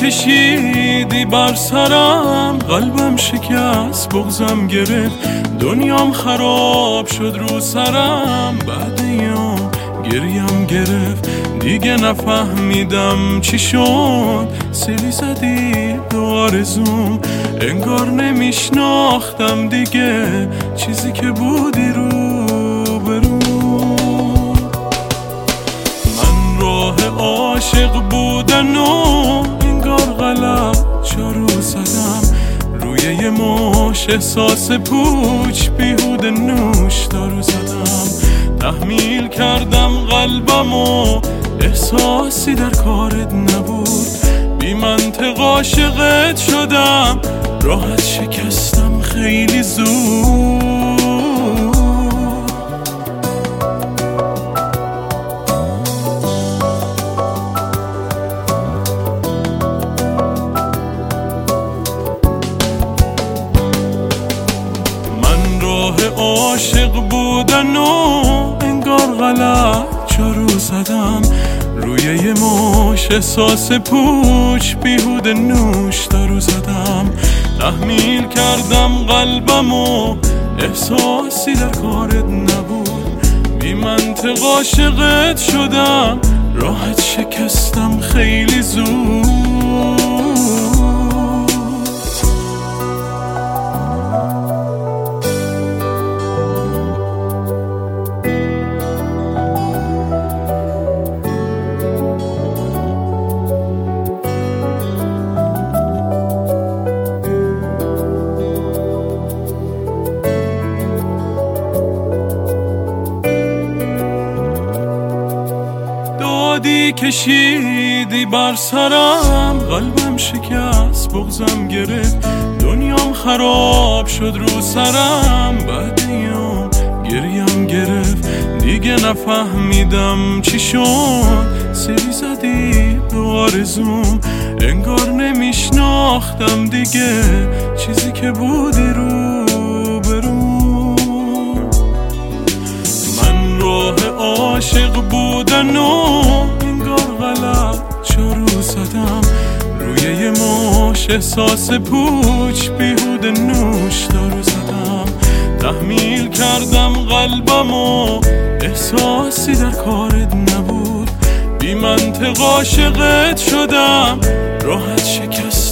کشیدی بر سرم، قلبم شکست بغضم گرفت، دنیام خراب شد رو سرم. بعد یام گریم گرفت دیگه نفهمیدم چی شد، سیلی زدی به آرزوم، انگار نمیشناختم دیگه چیزی که بودی رو برو. من راه عاشق بودن و انگار غلط چارو زدم، روی یه مش احساس پوچ بیهوده نوش دارو زدم. تحمیل کردم قلبم و احساسی در کارت نبود، بی منطق عاشقت شدم، راحت شکستم خیلی زود. من راه عاشق بودن و انگار غلط چارو زدم، روی یه مش احساس پوچ بیهوده نوش دارو زدم. تحمیل کردم قلبم و احساسی در کارت نبود، بی منطق عاشقت شدم، راحت شکستم خیلی زود. دادی کشیدی بر سرم، قلبم شکست بغضم گرفت، دنیام خراب شد رو سرم. بعد یام گریم گرفت دیگه نفهمیدم چی شد، سیلی زدی به آرزوم، انگار نمیشناختم دیگه چیزی که بودی رو برو. من راه عاشق بودن و انگار غلط چارو زدم، روی یه مش احساس پوچ بیهوده نوش دارو زدم. تحمیل کردم قلبم و احساسی در کارت نبود، بی منطق عاشقت شدم، راحت شکست